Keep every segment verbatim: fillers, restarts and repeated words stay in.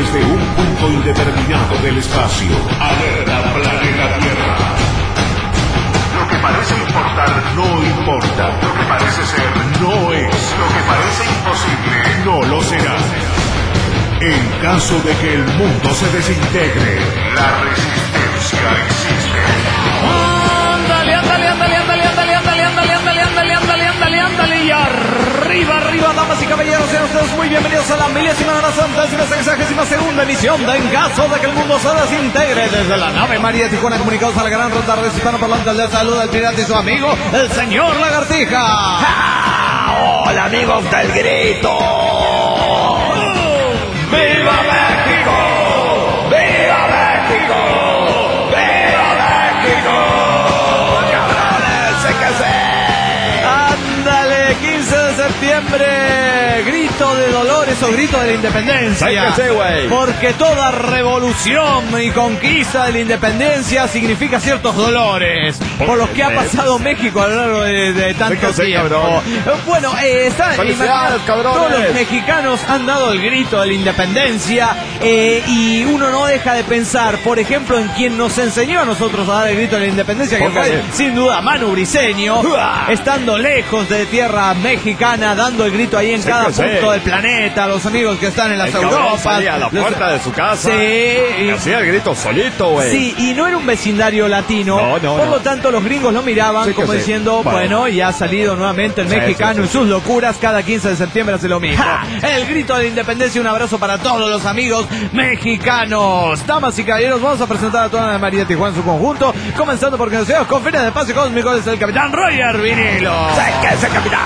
Desde un punto indeterminado del espacio, alerta planeta Tierra. Lo que parece importar no importa. Lo que parece ser no es. Lo que parece imposible no lo será. En caso de que el mundo se desintegre, la resistencia existe. Ándale, ándale, ándale, ándale, ándale, ándale, ándale, ándale, ándale, ándale, ándale, ándale, y arriba, arriba, damas y caballeros, sean ustedes muy bienvenidos a la milésima, centésima, sexagésima segunda emisión de En caso de que el mundo se desintegre, desde la nave María Tijuana, comunicados a la gran ronda de hispanoparlantes de salud del pirata y su amigo, el señor Lagartija. ¡Ja! ¡Hola, amigos del grito! ¡Viva México! ¡Viva México! ¡Viva México! ¡Cabrones, séquese! Ándale, quince de septiembre, grito de dolores o grito de la independencia. Séquese, güey. Porque toda revolución y conquista de la independencia significa ciertos dolores, por los que ha pasado México a lo largo de, de tanto Séquese, tiempo. cabrón. Bueno, eh, está, ¡Felicidades, cabrones! todos los mexicanos han dado el grito de la independencia, eh, y uno no deja de pensar, por ejemplo, en quien nos enseñó a nosotros a dar el grito de la independencia, que fue sin duda Manu Briceño, estando lejos de tierra mexicana, dando el grito ahí en Sí, cada sí. punto del planeta, los amigos que están en las El cabrón Europas. salía a la los- puerta de su casa. Sí, Y hacía el grito solito, güey. Sí, y no era un vecindario latino, No, no, por no. lo tanto los gringos lo miraban Sí que como sí. diciendo, Bueno. bueno, y ha salido nuevamente el Sí, mexicano sí, sí, y sus locuras, cada quince de septiembre hace lo mismo. ¡Ja! El grito de la independencia, un abrazo para todos los amigos mexicanos. Damas y caballeros, vamos a presentar a toda la María Tijuana en su conjunto, comenzando porque nos con fines de espacio cósmico es el capitán Roger Vinilo. ¡Séquese, capitán!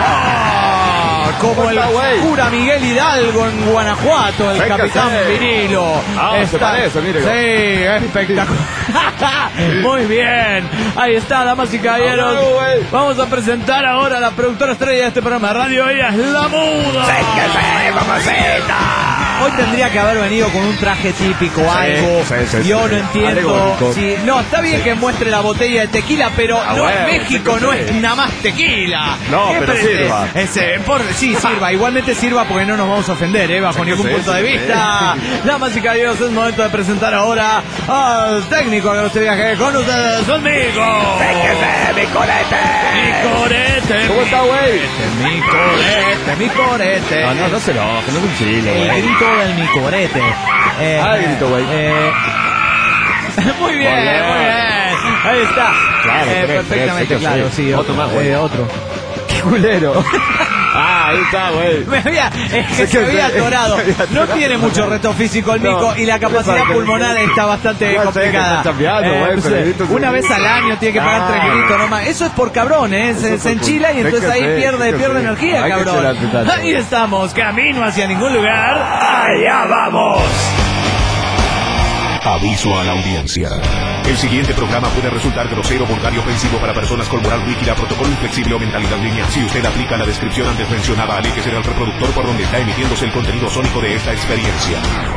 Ah, como ¿Cómo el está, güey? cura Miguel Hidalgo en Guanajuato, el Séquese. capitán Vinilo. Ah, se parece, mire. Sí, espectacular. Muy bien. Ahí está, damas y caballeros. Bravo, güey. Vamos a presentar ahora a la productora estrella de este programa de radio. Ella es La Muda. ¡Séquese, mamacita! Hoy tendría que haber venido con un traje típico, algo. sí, sí, Yo sí. no entiendo. Alegórico. Si, no, está bien Sí. que muestre la botella de tequila, pero Ah, no, bueno, México sí, no sí. es nada más tequila. No, ¿Qué pero pre- sirva. Ese, por, sí, sirva. Igualmente sirva porque no nos vamos a ofender, ¿eh? Bajo Sí, ningún sí, punto sí, de sí. vista. Damas y caballeros, es momento de presentar ahora al técnico de este viaje con ustedes, conmigo. ¡Séquese, mi colete! Mi corete. ¿Cómo está, güey? Mi corete, mi corete. No, no, no se enoje, no es un chile, El güey. grito del mi corete. Eh, Ah, el grito, güey. eh, muy bien, muy Muy bien, bien. Ahí está. Claro, Eh, tres, perfectamente tres, sí, claro, sí. sí. Otro más, güey. eh, otro. ¡Qué culero! Ah, ahí está, güey. Me había, es que Sí, se que había se- atorado. se había No atorado. tiene mucho reto físico el No. mico y la capacidad Exacto. pulmonar está bastante No sé, que complicada. está chambeando, güey, no pero sé, el grito es una un vez grito. al año tiene que pagar Ah. tres gritos nomás. Eso es por cabrón, ¿eh? Se, Eso se es por- enchila y Sé entonces que ahí sé, pierde, sé que pierde sé. energía, Hay que cabrón. chelar tanto. Ahí estamos, camino hacia ningún lugar. ¡Allá vamos! Aviso a la audiencia. El siguiente programa puede resultar grosero, vulgar y ofensivo para personas con moral rígida, protocolo inflexible o mentalidad lineal. Si usted aplica la descripción antes mencionada, aléjese del reproductor por donde está emitiéndose el contenido sónico de esta experiencia.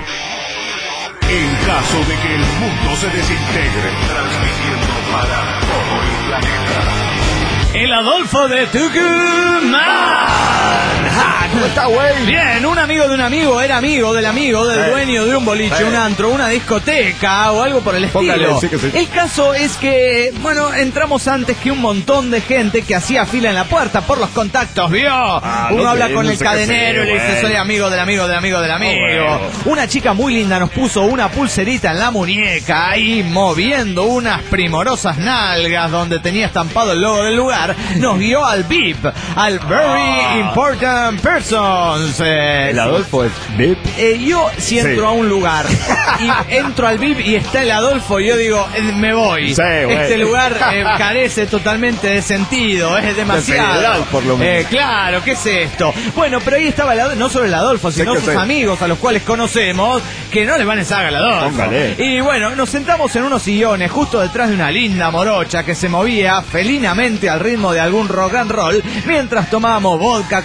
En caso de que el mundo se desintegre, transmitiendo para todo el planeta. El Adolfo de Tucumán. ¡Ja! ¿Cómo está, güey? Bien, un amigo de un amigo era amigo del amigo del Sí. dueño de un boliche, Sí. un antro, una discoteca o algo por el Póngale, estilo. sí que sí. El caso es que, bueno, entramos antes que un montón de gente que hacía fila en la puerta por los contactos, ¿vio? Ah, Uno no habla sé, con no el sé qué cadenero sé, y le dice, güey. soy amigo del amigo del amigo del amigo. bueno. Una chica muy linda nos puso una pulserita en la muñeca ahí moviendo unas primorosas nalgas donde tenía estampado el logo del lugar. Nos guió al V I P, al Very Important Persons. Eh, El Adolfo es V I P. eh, yo si entro Sí. a un lugar y entro al V I P y está el Adolfo, yo digo, eh, me voy. Sí, güey. Este lugar eh, carece totalmente de sentido, es demasiado. federal, por lo menos. Eh, claro, ¿qué es esto? Bueno, pero ahí estaba el Adolfo, no solo el Adolfo, sino que sus sí. amigos a los cuales conocemos, que no les van a ensar al Adolfo. Póngale. Y bueno, nos sentamos en unos sillones justo detrás de una linda morocha que se movía felinamente al ritmo de algún rock and roll, mientras tomábamos vodka con energizante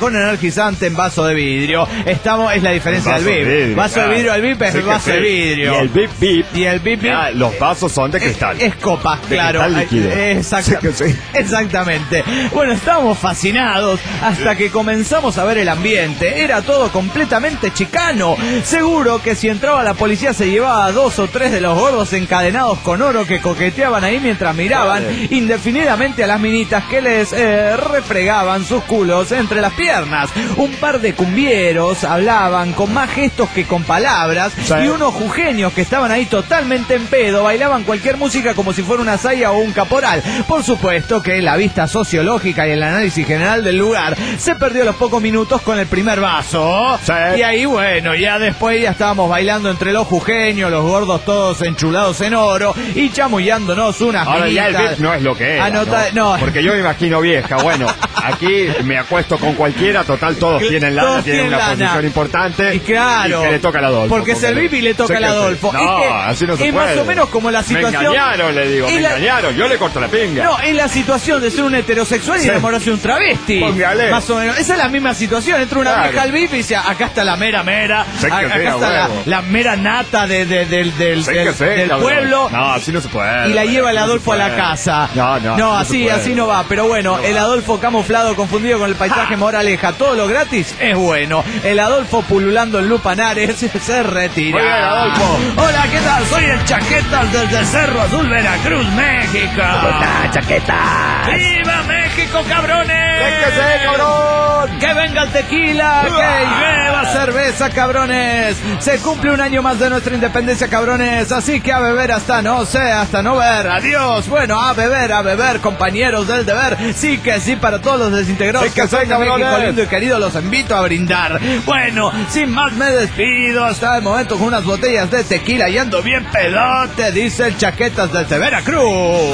energizante en vaso de vidrio. Estamos, es la diferencia del V I P. Vaso claro. de vidrio al V I P es sí, vaso sí. de vidrio. Y el V I P, V I P. Y el V I P. Ah, los vasos son de cristal. Es, es copa, de claro. Cristal líquido. Exacto. Sí, sí. Exactamente. Bueno, estábamos fascinados hasta que comenzamos a ver el ambiente. Era todo completamente chicano. Seguro que si entraba la policía se llevaba a dos o tres de los gordos encadenados con oro que coqueteaban ahí mientras miraban vale. indefinidamente a las minitas que les eh, refregaban sus culos entre las piernas. Un par de cumbieros hablaban con más gestos que con palabras sí. y unos jujeños que estaban ahí totalmente en pedo bailaban cualquier música como si fuera una saya o un caporal. Por supuesto que la vista sociológica y el análisis general del lugar se perdió a los pocos minutos con el primer vaso sí. y ahí bueno, ya después ya estábamos bailando entre los jujeños, los gordos todos enchulados en oro y chamullándonos unas Ahora minitas. Ya el V I P no es lo que es. Anota- no. no. Porque yo me imagino vieja, bueno, aquí me acuesto con cualquiera, total todos tienen lana, todos tienen una lana. posición importante. Y claro. Y que le toca al Adolfo. Porque es el V I P y le toca al Adolfo. No, es que así no se es puede. más o menos como la situación. Me engañaron, le digo, me la... engañaron, yo le corto la pinga. No, es la situación de ser un heterosexual y sí. enamorarse de un travesti. Póngale. Más o menos. Esa es la misma situación. Entra una claro. vieja al V I P y dice, acá está la mera mera. Sé que acá sí, está la, la mera nata de, de, de, de, del, sé del, que sé, del pueblo. No, así no se puede. Y la lleva el Adolfo no a la casa. No, no. No, así, no así no va. Pero bueno, no el Adolfo camuflado, confundido con el paisaje, moraleja. Todo lo gratis es bueno. El Adolfo pululando en Lupanares se retira. Muy bien, Adolfo. Hola, ¿qué tal? Soy el Chaquetas desde Cerro Azul, Veracruz, México. ¿Cómo está, Chaquetas? ¡Viva México, cabrones! ¡Déjese, cabrón! ¡Que venga el tequila! ¡Que lleva cerveza, cabrones! Se cumple un año más de nuestra independencia, cabrones. Así que a beber hasta no sé, hasta no ver. Adiós. Bueno, a beber, a beber, compañeros del deber. Sí que sí, para todos los desintegrados sí que sí, de México lindo y querido, los invito a brindar. Bueno, sin más me despido hasta el momento con unas botellas de tequila y ando bien pedote, dice el Chaquetas desde Veracruz.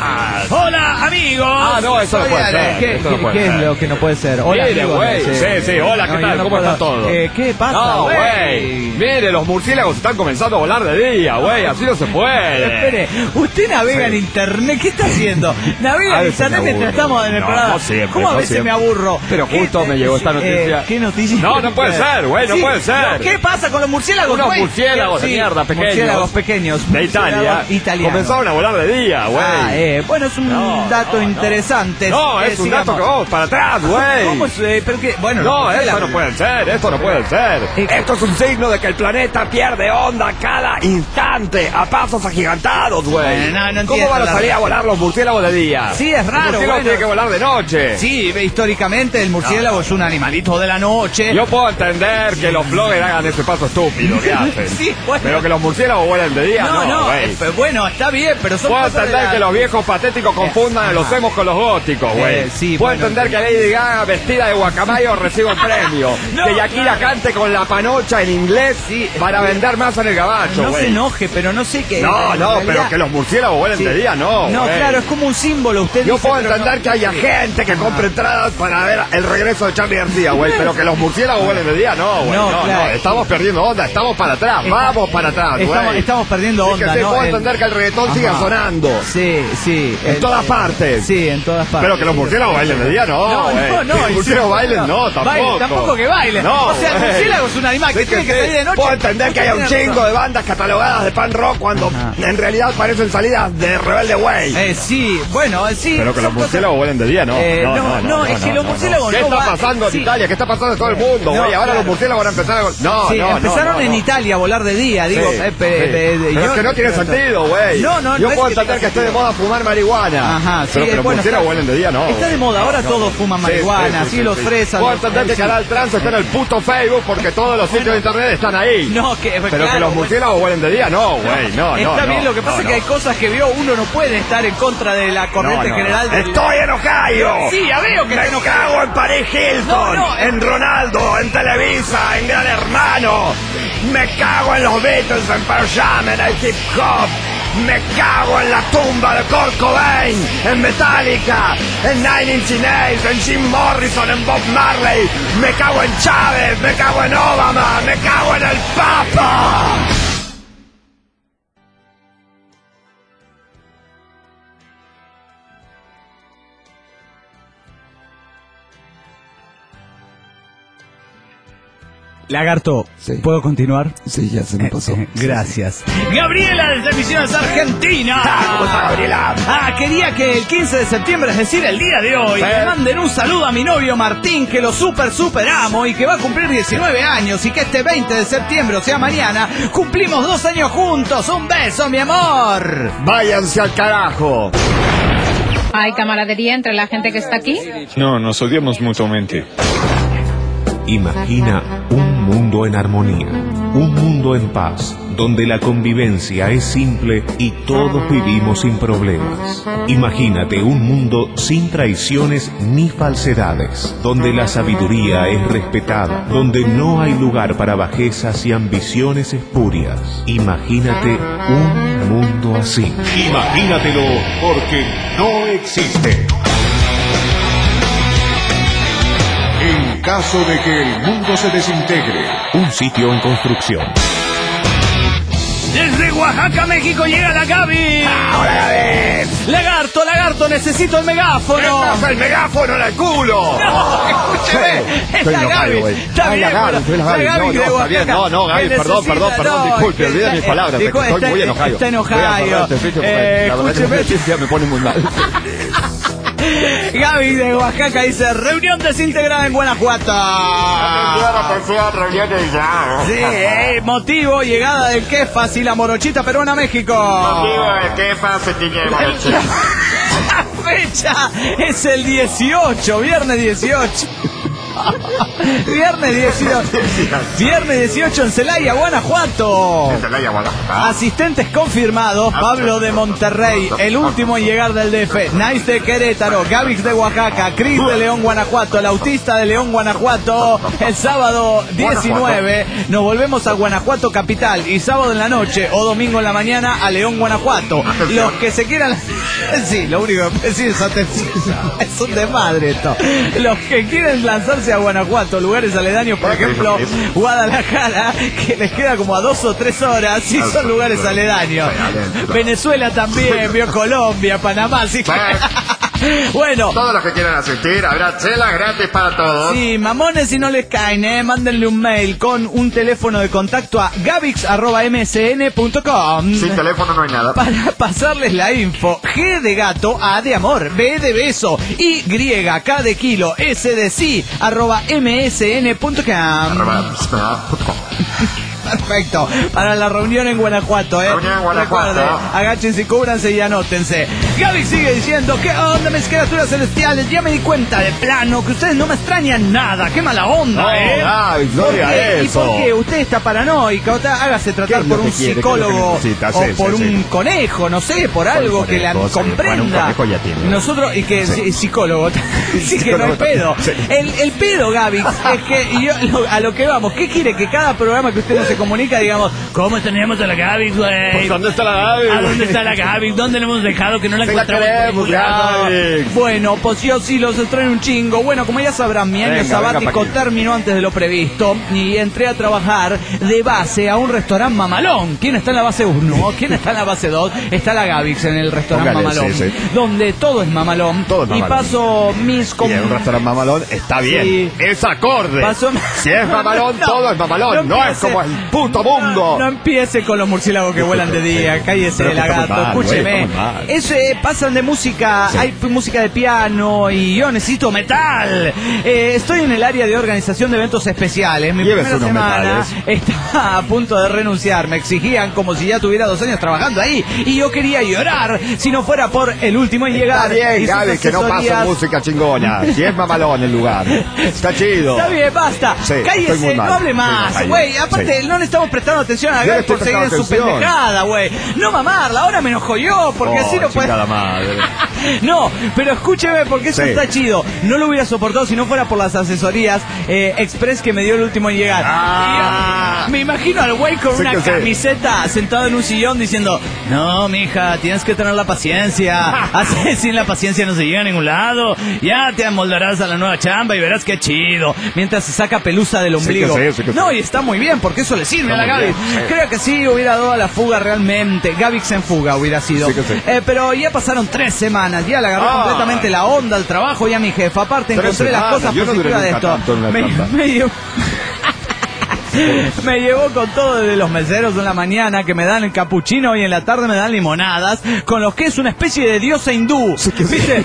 Hola, amigos. Ah, no, eso no puede ser. ¿Qué, no puede ¿qué ser. es lo que no puede ser? Hola, Mire, amigos. güey. Sí, sí, hola, ¿qué no, tal? No ¿Cómo puedo... están todos? Eh, ¿Qué pasa, No, güey? güey. Mire, los murciélagos están comenzando a volar de día, güey. Así no se puede. Espere, usted navega sí. en internet. ¿Qué está haciendo? Navega en internet mientras estamos en el no, programa. No siempre, ¿Cómo a no veces siempre. me aburro? Pero justo me llegó esta noticia. Eh, ¿Qué noticia? No, no puede ser, güey, no sí. puede ser. ¿Qué pasa con los murciélagos? Unos güey? murciélagos de sí, mierda, pequeños. Murciélagos pequeños. De Italia. Italianos. Comenzaron a volar de día, güey. Ah, eh, bueno, es un no, dato no, interesante. No, es eh, un dato que vamos para atrás, güey. ¿Cómo es? Eh, pero que, bueno, no, no, esto no puede ser, esto no puede ser. Eh, esto es un signo de que el planeta pierde onda cada instante a pasos agigantados, güey. Eh, no, no ¿Cómo van a salir la... a volar los murciélagos de día? Sí, es raro. El murciélago bueno. tiene que volar de noche. Sí, históricamente el murciélago no. es un animalito de la noche. Yo puedo entender que los bloggers hagan ese paso estúpido que hacen. Sí, bueno. Pero que los murciélagos vuelen de día, no, no. güey. No, bueno, está bien, pero son puedo cosas entender la... que los viejos patéticos confundan a los emos con los góticos, güey. Eh, sí, puedo bueno, entender que Lady Gaga vestida de guacamayo reciba un premio. no, que Shakira claro. cante con la panocha en inglés sí, para sí. vender más en el gabacho, No güey. se enoje, pero no sé qué. No, no, realidad... pero que los murciélagos vuelen sí. de día, no. No, güey. claro, es como un símbolo. Usted Yo dice, puedo entender no... que haya gente que compre entradas para ver el regreso de Charlie García, güey. Pero que los murciélagos vuelen de día, no, güey. No, no, claro. no, estamos perdiendo onda, estamos para atrás, Está... vamos para atrás, güey. Estamos, estamos perdiendo onda, sí, que ¿no? puedo el... entender que el reggaetón Ajá. siga sonando. Sí, sí. En el... todas partes. Sí, en todas partes. Pero que los murciélagos bailen de día, no, No, güey. no, no. Los murciélagos sí, bailen, no, tampoco. Baile, tampoco que bailen. No, o sea, el murciélago es un animal que, sí, tiene que, que salir de noche. Puedo entender que haya un chingo de bandas catalogadas de pan rock cuando Ajá. en realidad parecen salidas de Rebelde Way. Eh, sí, bueno, sí. Pero que los murciélagos vuelen de día, no. Eh, no, no, no, no, no, es no, que los murciélagos ¿Qué no está va... pasando en sí. Italia? ¿Qué está pasando en todo el mundo, güey? No, Ahora claro. los murciélagos van a empezar a... No, sí, no, empezaron no, no, en no. Italia a volar de día, digo. Sí, eh, pe, sí. pe, pe, Pero yo, es que no tiene pero, sentido, güey. No, no, Yo no puedo es que entender que esté de sentido. moda fumar marihuana. Ajá, sí, pero que los bueno, murciélagos está, vuelen de día, no. Está de moda, ahora todos fuman marihuana, sí, los fresas. Puedo los, entender que sí. Canal Trans está en el puto Facebook porque todos los sitios de internet están ahí. No, que, pero claro, que los murciélagos vuelen de día, no, güey, no, no. Está no, bien, lo que pasa no, es que no. hay cosas que vio, uno no puede estar en contra de la corriente no, no, general. No. Del... ¡Estoy enojado! Sí, ya veo que me está cago en Paris Hilton, no, no, en Ronaldo, en Televisa, en Gran Hermano. Me cago en los Beatles, en Pearl Jam, en el hip hop. Me cago en la tumba de Kurt Cobain, en Metallica, en Nine Inch Nails, en Jim Morrison, en Bob Marley. Me cago en Chávez, me cago en Obama, me cago en el Papa. Lagarto, Sí. ¿puedo continuar? Sí, ya se me pasó. Eh, Gracias. Gabriela desde Misiones, Argentina. ¿Cómo está, Gabriela? Ah, quería que el quince de septiembre, es decir, el día de hoy, Sí. le manden un saludo a mi novio Martín, que lo super super amo y que va a cumplir diecinueve años, y que este veinte de septiembre, o sea mañana, cumplimos dos años juntos. Un beso, mi amor. Váyanse al carajo. ¿Hay camaradería entre la gente que está aquí? No, nos odiamos mutuamente. Imagina un mundo en armonía, un mundo en paz, donde la convivencia es simple y todos vivimos sin problemas. Imagínate un mundo sin traiciones ni falsedades, donde la sabiduría es respetada, donde no hay lugar para bajezas y ambiciones espurias. Imagínate un mundo así. Imagínatelo, porque no existe. En caso de que el mundo se desintegre, un sitio en construcción. Desde Oaxaca, México, llega la Gaby. ¡Ahora, Gaby! Lagarto, lagarto, necesito el ¿Qué megáfono. pasa el megáfono en el culo? No, escúcheme, es Estoy la enojado, Gaby. güey. Está Ay, bien, la Gaby, pero soy la Gaby. Gaby No, no, de está bien. Oaxaca. No, no, Gaby, Que perdón, necesita- perdón, perdón, no, disculpe, que olvide está- mis palabras, dijo, estoy está- muy enojado. Está enojado. Voy a correr este sitio porque Eh, la verdad que escúcheme. la noticia me pone muy mal. Gaby de Oaxaca dice: reunión desintegrada en Guanajuato. reuniones ya. Sí, eh, motivo, llegada del Kefas y la morochita peruana a México. ¿Qué pasa, La fecha es el dieciocho, viernes dieciocho. Viernes dieciocho. Viernes dieciocho en Celaya, Guanajuato. Asistentes confirmados: Pablo de Monterrey, el último en llegar del D F, Nice de Querétaro, Gavix de Oaxaca, Cris de León, Guanajuato, el autista de León, Guanajuato. El sábado diecinueve nos volvemos a Guanajuato capital, y sábado en la noche o domingo en la mañana a León, Guanajuato. Los que se quieran... Sí, lo único que decir es atención. Es un desmadre esto. Los que quieren lanzarse a Guanajuato, lugares aledaños, por ejemplo, Guadalajara, que les queda como a dos o tres horas, y son lugares aledaños. Venezuela también, vio Colombia, Panamá, así que... Bueno, Todos los que quieran asistir, habrá chela gratis para todos. sí, mamones, si no les caen, eh, mándenle un mail con un teléfono de contacto a gavix arroba m s n punto com. Sin teléfono no hay nada. Para pasarles la info: G de gato, A de amor, B de beso, Y, K de kilo, S de sí, arroba m s n punto com. Perfecto, para la reunión en Guanajuato, ¿eh? Reunión en Guanajuato. Recuerden, agáchense, cúbranse y anótense. Gaby sigue diciendo: ¿qué onda, mis criaturas celestiales? Ya me di cuenta de plano que ustedes no me extrañan nada. ¡Qué mala onda, No, eh! Gaby, no ¿Por diga qué? ¿Y eso. por qué? Usted está paranoica. Usted hágase tratar ¿Qué es por lo un que quiere? ¿Qué es psicólogo lo que necesita? o Sí, por sí, un sí. conejo, no sé, por algo que la conejo, sí. comprenda. Bueno, un conejo ya tiene. Nosotros, y que Sí. sí, psicólogo, sí que no hay Psicólogo. pedo. Sí. El, el pedo, Gaby, es que yo, lo- a lo que vamos, ¿qué quiere? Que cada programa que usted no se comunica, digamos, ¿cómo tenemos a la Gaby, güey? Pues, ¿dónde está la Gaby? ¿A dónde está la Gaby? ¿Dónde la hemos dejado que no la Sí la encontramos? por queremos, ningún lado? Gaby. Bueno, pues yo sí los extraño un chingo. Bueno, como ya sabrán, mi año Venga, venga sabático pa' aquí. terminó antes de lo previsto y entré a trabajar de base a un restaurante mamalón. ¿Quién está en la base uno? ¿Quién está en la base dos? Está la Gavix en el restaurante Póngale, mamalón, sí, sí. donde todo es mamalón. Todo es Y mamalón. paso mis... com- Y en un restaurante mamalón está bien. Sí. Es acorde. Paso- Si es mamalón, No, todo es mamalón. no No, es empiece. como el puto mundo. No, no empiece con los murciélagos que vuelan de día. Cállese, Pero que lagarto. estamos mal, Escúcheme. güey, estamos mal. Eso, eh, pasan de música. Sí. Hay música de piano y yo necesito metal. Eh, estoy en el área de organización de eventos especiales. Mi Llévese primera unos semana metales. estaba a punto de renunciar. Me exigían como si ya tuviera dos años trabajando ahí. Y yo quería llorar si no fuera por el último en llegar. Está bien, y sus Gaby, que no pasa asesorías. música chingona. Si es mamalón el lugar. Está chido. Está bien, basta. Sí, estoy Cállese, muy mal. no hable Sí, más, cállate. güey. Aparte, Sí. no le estamos prestando atención a Yo le Gaby estoy por seguir en su prestando atención. pendejada, güey. No mamarla, ahora me enojo yo, porque Oh, así no puede. chingada madre. No, pero escúcheme, porque eso Sí. está chido. No lo hubiera soportado si no fuera por las asesorías eh, express que me dio el último en llegar. Ah. Y yo me imagino al güey con Sí una que sí. camiseta sentado en un sillón diciendo: no, mija, tienes que tener la paciencia. Así, sin la paciencia no se llega a ningún lado. Ya te amoldarás a la nueva chamba y verás qué chido. Mientras se saca pelusa del ombligo. sí, sí que sí. No, y está muy bien, porque eso le sirve Está a la muy Gaby. bien, sí. Creo que sí hubiera dado a la fuga realmente. Gavix en fuga hubiera sido. Sí que sí. Eh, pero ya pasaron tres semanas. Ya le agarró Ah. completamente la onda al trabajo y a mi jefa. Aparte, Tres encontré las semanas. cosas Yo no duré positivas de nunca esto. tanto en una Me- planta. medio- Me llevó con todo desde los meseros en la mañana que me dan el capuchino y en la tarde me dan limonadas, con los que es una especie de diosa hindú. ¿Viste?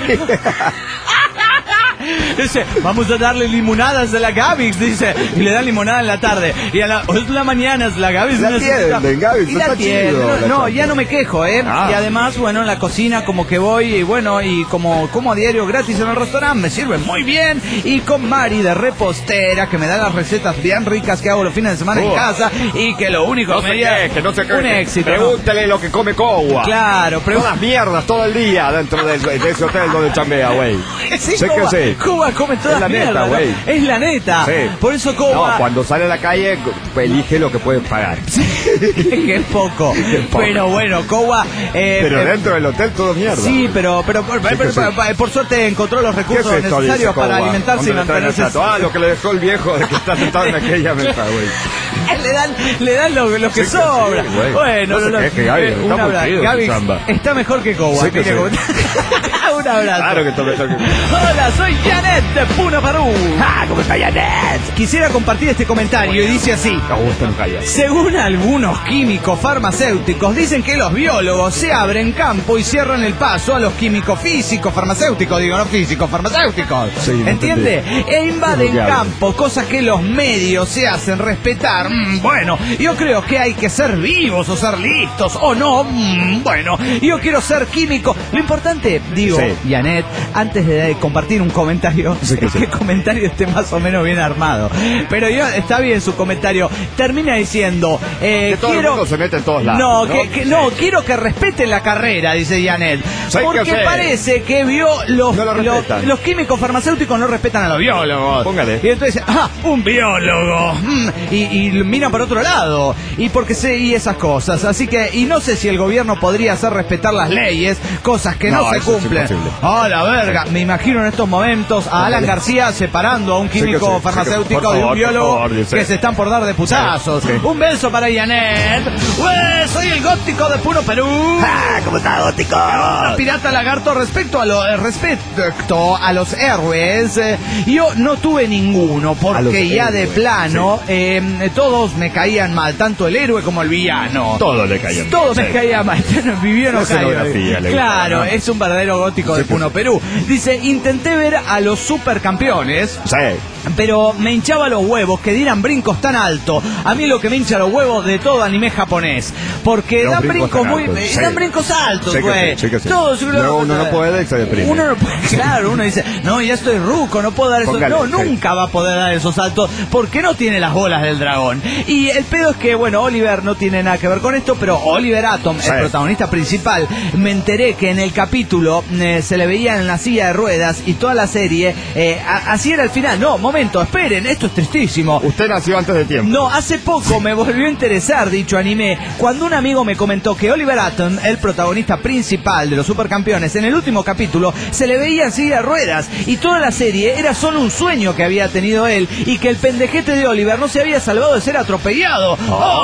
Dice, vamos a darle limonadas de la Gavix, dice, y le dan limonada en la tarde. Y a la, la mañana es la Gavix. La tienden, Gavix, y la tienden. No, no, ya no me quejo, ¿eh? Ah. Y además, bueno, en la cocina como que voy, y bueno, y como como a diario gratis en el restaurante, me sirven muy bien. Y con Mari de repostera, que me da las recetas bien ricas que hago los fines de semana Oh. en casa, y que lo único No que se me dio queje, no se queje. un éxito. ¿no? Pregúntale lo que come Cowa. Claro, pero Todas mierdas todo el día dentro de, de ese hotel donde chambea, güey. Sí, Sé Coba, que sí. Coba come todas Es la neta, mierda, ¿no? güey. Es la neta. Sí. Por eso Coba... No, cuando sale a la calle, elige lo que puede pagar. que es poco. Es poco. Pero bueno, Coba... Eh, Pero eh, dentro del hotel todo mierda. Sí, pero, pero, pero, Sí, pero- que sí. pero- por suerte encontró los ¿Qué recursos es esto? necesarios Dice para Cowa. alimentarse y ¿Dónde le traen el mantenerse. plato? Ah, lo que le dejó el viejo de que está sentado en aquella mesa, güey. le dan, le dan lo, lo que Sí, que sobra. sí, güey. Bueno, No se no, no, queje, Gaby, eh, está un muy abrazo. chido Gaby su chamba. está mejor que Coba. Sí que mire sí. cómo- un abrazo. Claro que tome toque. Hola, soy Janet de Puna, Perú. Ah, ¿cómo está Janet? Quisiera compartir este comentario y dice así. Augusto no calla. Según algunos químicos farmacéuticos, dicen que los biólogos se abren campo y cierran el paso a los químicos físicos farmacéuticos, digo, no físicos farmacéuticos. Sí, no ¿Entiende? entendí. E invaden ¿Qué es lo que campo, cosas que los medios se hacen respetar. Mm, bueno, yo creo que hay que ser vivos o ser listos, o no. Mm, bueno, yo quiero ser químico. Lo importante, digo, Sí. Janet, antes de compartir un comentario, Sí, que es sí. que el comentario esté más o menos bien armado. Pero yo, está bien su comentario. Termina diciendo, eh, Que todo el quiero... mundo se mete en todos lados. No, ¿no? que, que- no, quiero que respeten la carrera, dice Janet. Sí, Porque que sí. parece que vio los, No lo los, respetan. los químicos farmacéuticos no respetan a los biólogos. Póngale. Y entonces, ah, un biólogo. Mm, y, y miran para otro lado. Y porque sé, y esas cosas. Así que, y no sé si el gobierno podría hacer respetar las leyes, cosas que no, No, se eso es cumplen. imposible. A la verga. Me imagino en estos momentos a Alan García separando a un Sí, químico que sí, sí, que- farmacéutico por de un favor, biólogo por favor, dice. que se están por dar de putazos. Sí. Un beso para Janet. Pues soy el gótico de Puno, Perú. Ah, ¿cómo está, gótico? Pirata Lagarto, respecto a lo eh, respecto a los héroes, eh, yo no tuve ninguno, A porque los ya de héroes, plano eh, todos me caían mal, tanto el héroe como el villano. Todo le caía mal. Todos me Sí. caían mal. Vivió en La Ohio. escenografía le Claro, gusta, ¿no? es un verdadero gótico de Sí, que Puno, sí. Perú. Dice, intenté ver a los supercampeones, Sí. pero me hinchaba los huevos que dieran brincos tan alto. A mí lo que me hincha los huevos de todo anime japonés. Porque Los dan brincos brincos tan muy. altos, eh, sí. Dan brincos altos, Sí que güey. sí, sí que sí. Todos- Luego uno no puede y se deprime. Uno no puede, claro, uno dice, no, ya estoy ruco, no puedo dar esos. Póngale, No, sí. nunca va a poder dar esos saltos porque no tiene las bolas del dragón. Y el pedo es que, bueno, Oliver no tiene nada que ver con esto, pero Oliver Atom, Sí. el protagonista principal, me enteré que en el capítulo eh, se le veía en la silla de ruedas y toda la serie, eh, a- así era el final. No, momento, esperen, esto es tristísimo. Usted nació antes de tiempo. No, hace poco me volvió a interesar dicho anime cuando un amigo me comentó que Oliver Atom, el protagonista principal de los supercampeones, en el último capítulo se le veía en silla de ruedas y toda la serie era solo un sueño que había tenido él y que el pendejete de Oliver no se había salvado de ser atropellado.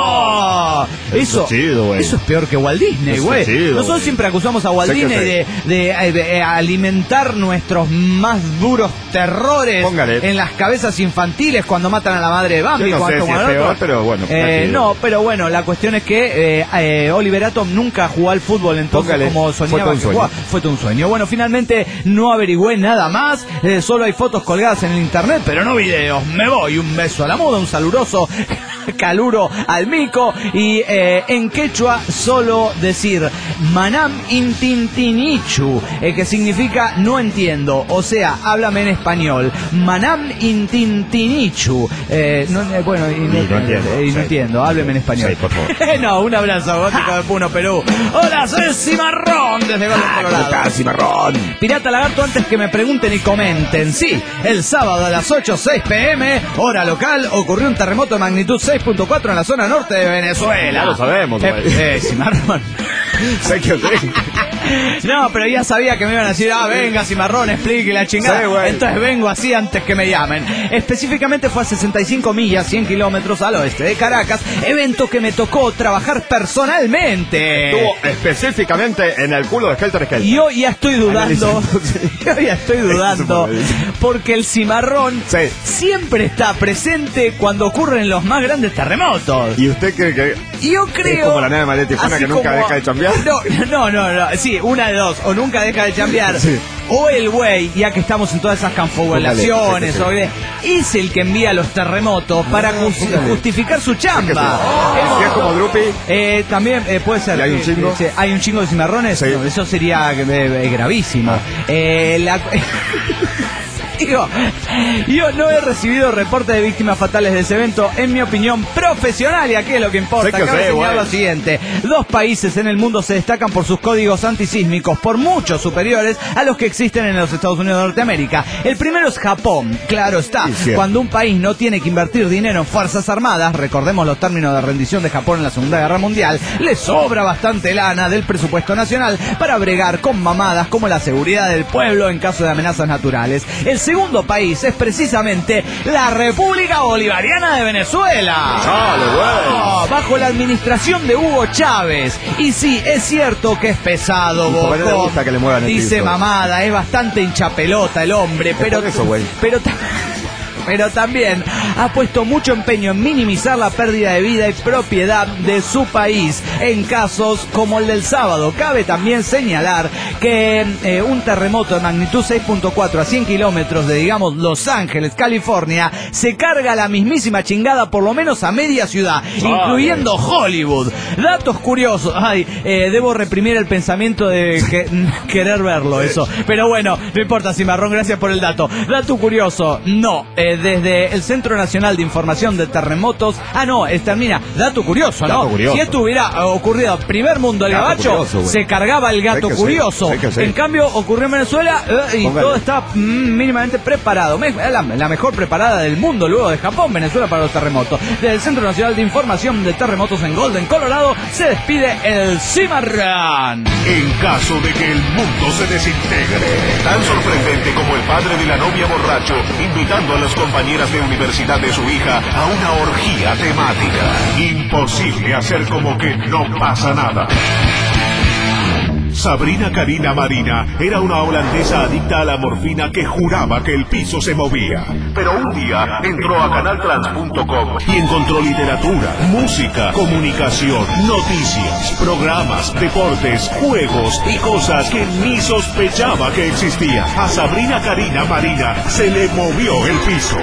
¡Oh! Eso Eso, es chido, güey. eso es peor que Walt Disney, Eso güey. es chido, Nosotros güey. siempre acusamos a Walt Sé que Disney de, sí. de, eh, de, eh, alimentar nuestros más duros terrores Póngale. en las cabezas infantiles cuando matan a la madre de Bambi. Yo no cuando sé si toman es al otro. peor, pero bueno, Eh, aquí- no, pero bueno, la cuestión es que eh, eh, Oliver Atom nunca jugó al fútbol, entonces Póngale, como fue soñaba todo un que sueño. jugaba, fue todo un sueño. Bueno, finalmente no averigüé nada más, eh, solo hay fotos colgadas en el internet, pero no videos. Me voy, un beso a la moda, un saluroso caluro al mico y eh, en quechua solo decir Manam intintinichu, eh, que significa no entiendo, o sea, háblame en español. Manam intintinichu. Eh, no, eh, bueno, y no, Y no entiendo, eh, y no sí. entiendo, hábleme en español. Sí, por favor. No, un abrazo, gótico de Puno, Perú. Hola, soy Cimarrón desde Golden, Ah, ¿cómo Colorado. está, cimarrón? Pirata Lagarto, antes que me pregunten y comenten, sí, el sábado a las ocho seis pm, hora local, ocurrió un terremoto de magnitud seis punto cuatro en la zona norte de Venezuela. Ya lo sabemos, Eh, güey. eh, Cimarrón. Sé que sí. No, pero ya sabía que me iban a decir, ah, venga, Cimarrón, explique la chingada. Sí, entonces vengo así antes que me llamen. Específicamente fue a sesenta y cinco millas, cien kilómetros al oeste de Caracas, evento que me tocó trabajar personalmente. Estuvo específicamente en el culo de Helter Skelter. Yo ya estoy dudando, yo ya estoy dudando, porque el Cimarrón sí. siempre está presente cuando ocurren los más grandes terremotos. ¿Y usted cree que yo creo, es como la nave de Tijuana que nunca como, deja de chambear? No, no, no, no, sí, una de dos, o nunca deja de chambear, sí. o el güey, ya que estamos en todas esas confabulaciones, sí, sí. es el que envía los terremotos para no, ju justificar su chamba. Oh, ¿Es como Drupi? Eh, también eh, puede ser. ¿Y hay un chingo? Sí, ¿hay un chingo de cimarrones? Sí. No, eso sería eh, gravísimo. Ah. Eh, la... Digo, yo no he recibido reporte de víctimas fatales de ese evento, en mi opinión profesional, y aquí es lo que importa. Cabe señalar bueno. lo siguiente: dos países en el mundo se destacan por sus códigos antisísmicos, por mucho superiores a los que existen en los Estados Unidos de Norteamérica. El primero es Japón, claro está. Sí, cuando un país no tiene que invertir dinero en fuerzas armadas, recordemos los términos de rendición de Japón en la Segunda Guerra Mundial, le sobra bastante lana del presupuesto nacional para bregar con mamadas como la seguridad del pueblo en caso de amenazas naturales. El segundo país es precisamente la República Bolivariana de Venezuela. Chale, oh, bajo la administración de Hugo Chávez. Y sí, es cierto que es pesado, Bocón. Le gusta que le muevan el Dice piso. mamada, es bastante hinchapelota el hombre, pero eso, pero pero también ha puesto mucho empeño en minimizar la pérdida de vida y propiedad de su país en casos como el del sábado. Cabe también señalar que eh, un terremoto de magnitud seis punto cuatro a cien kilómetros de, digamos, Los Ángeles, California, se carga la mismísima chingada por lo menos a media ciudad, vale. incluyendo Hollywood. Datos curiosos. Ay, eh, debo reprimir el pensamiento de que, querer verlo, eso. Pero bueno, no importa, Cimarrón, gracias por el dato. Dato curioso, no, eh, desde el Centro Nacional de Información de Terremotos. Ah, no, es, termina. Dato curioso, ¿no? Dato curioso. Si esto hubiera ocurrido primer mundo el gato gabacho, curioso, se cargaba el gato curioso. Sí, sí. En cambio, ocurrió en Venezuela eh, y Póngale. todo está mm, mínimamente preparado. Me, la, la mejor preparada del mundo luego de Japón, Venezuela para los terremotos. Desde el Centro Nacional de Información de Terremotos en Golden, Colorado, se despide el Cimarrón. En caso de que el mundo se desintegre, tan sorprendente como el padre de la novia borracho invitando a las compañeras de universidad de su hija a una orgía temática. Imposible hacer como que no pasa nada. Sabrina Karina Marina era una holandesa adicta a la morfina que juraba que el piso se movía. Pero un día entró a canal trans punto com y encontró literatura, música, comunicación, noticias, programas, deportes, juegos y cosas que ni sospechaba que existían. A Sabrina Karina Marina se le movió el piso.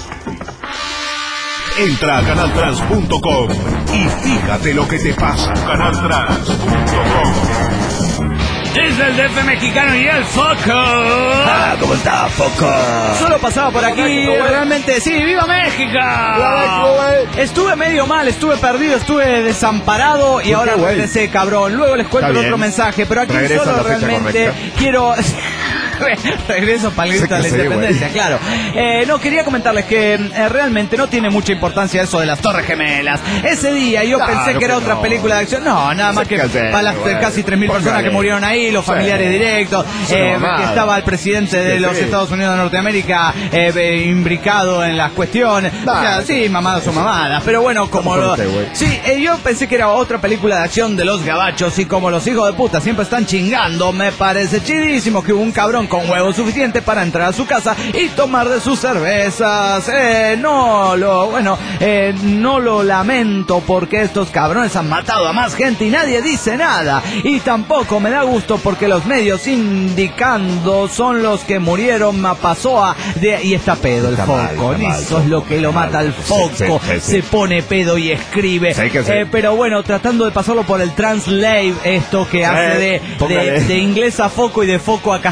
Entra a canal trans punto com y fíjate lo que te pasa. canal trans punto com. Desde el D F mexicano y el Foco. Ah, ¿cómo está, Foco? Solo pasaba por aquí, México, realmente, sí, ¡viva México! México, estuve medio mal, estuve perdido, estuve desamparado y ahora regresé, cabrón. Luego les cuento el otro mensaje, pero aquí Regresa solo realmente quiero... Regreso para el grito de la independencia, sí, claro. Eh, no, quería comentarles que eh, realmente no tiene mucha importancia eso de las Torres Gemelas. Ese día yo claro, pensé que era otra no. película de acción. No, nada más que para las wey. casi tres mil personas que murieron ahí, los familiares sí. directos, eh, que estaba el presidente sí, de los sí. Estados Unidos de Norteamérica eh, imbricado en las cuestiones. O sea, sí, mamadas son mamadas. Pero bueno, como lo... Sí, eh, yo pensé que era otra película de acción de los gabachos y como los hijos de puta siempre están chingando, me parece chidísimo que hubo un cabrón con huevo suficiente para entrar a su casa y tomar de sus cervezas. Eh, no lo, bueno, eh, no lo lamento porque estos cabrones han matado a más gente y nadie dice nada. Y tampoco me da gusto porque los medios indicando son los que murieron Mapasoa de, y está pedo el está Foco. Mal, Eso mal, es lo que lo mata al Foco. Sí, sí, sí. Se pone pedo y escribe. Sí, sí. Eh, pero bueno, tratando de pasarlo por el translate, esto que sí, hace de, de, de inglés a Foco y de Foco a castellano.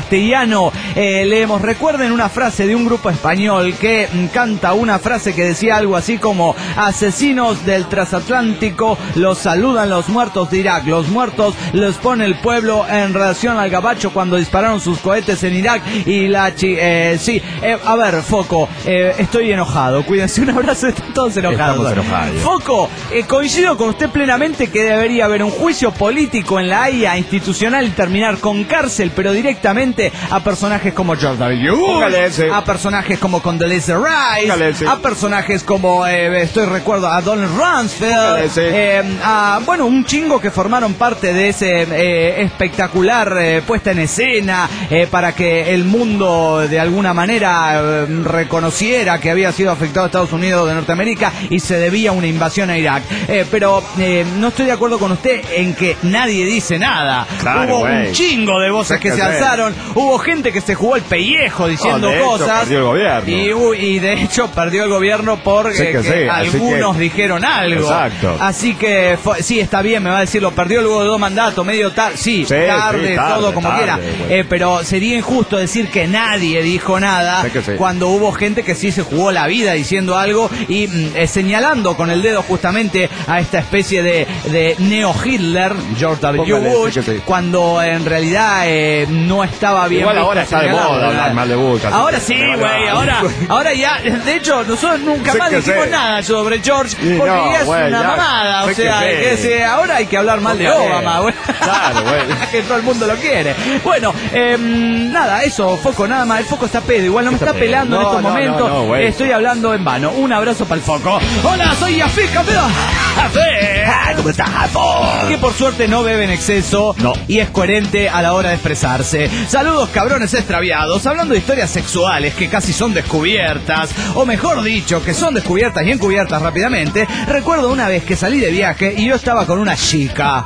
verano. Eh, leemos, recuerden una frase de un grupo español que mm, canta una frase que decía algo así como: asesinos del transatlántico, los saludan los muertos de Irak. Los muertos los pone el pueblo en relación al gabacho cuando dispararon sus cohetes en Irak. Y la chi... Eh, sí, eh, a ver, Foco, eh, estoy enojado. Cuídense, un abrazo, están todos enojados. Estamos enojados. Foco, eh, coincido con usted plenamente que debería haber un juicio político en la Haya institucional y terminar con cárcel, pero directamente a personajes como George W. Bush, a personajes como Condoleezza Rice, a personajes como, eh, estoy recuerdo, a Donald Rumsfeld, eh, a, bueno, un chingo que formaron parte de ese eh, espectacular eh, puesta en escena eh, para que el mundo de alguna manera eh, reconociera que había sido afectado a Estados Unidos de Norteamérica y se debía una invasión a Irak. Eh, pero eh, no estoy de acuerdo con usted en que nadie dice nada. Claro, hubo wey. un chingo de voces que, que se alzaron, hubo gente que se jugó el pellejo diciendo oh, de cosas. Hecho, perdió el gobierno. Y, y de hecho perdió el gobierno porque sí que que sí, algunos que... dijeron algo. Exacto. Así que fue, sí, está bien, me va a decir, lo perdió luego de dos mandatos, medio tarde, sí, sí, tarde, sí, tarde, todo como tarde, quiera. Eh, pero sería injusto decir que nadie dijo nada sí sí. cuando hubo gente que sí se jugó la vida diciendo algo y mm, eh, señalando con el dedo justamente a esta especie de, de neo-Hitler, George W. Bush, sí sí. cuando en realidad eh, no estaba bien. Igual ahora está de moda hablar mal de Bush. Ahora sí, güey, ahora, ahora ya, de hecho, nosotros nunca sí más dijimos sé. nada sobre George, porque no, ya es wey, una ya, mamada, o sea, que, que se, ahora hay que hablar mal de Obama, güey. Claro, güey. Que todo el mundo lo quiere. Bueno, eh, nada, eso, Foco, nada más, el Foco está pedo, igual no me está, está pelando no, en estos no, momentos, no, no, estoy hablando en vano. Un abrazo para el Foco. Hola, soy Yafik, campeón. ¿Cómo estás, Jafo? Que por suerte no bebe en exceso no. y es coherente a la hora de expresarse. Saludos, cabrones extraviados, hablando de historias sexuales que casi son descubiertas, o mejor dicho, que son descubiertas y encubiertas rápidamente. Recuerdo una vez que salí de viaje y yo estaba con una chica,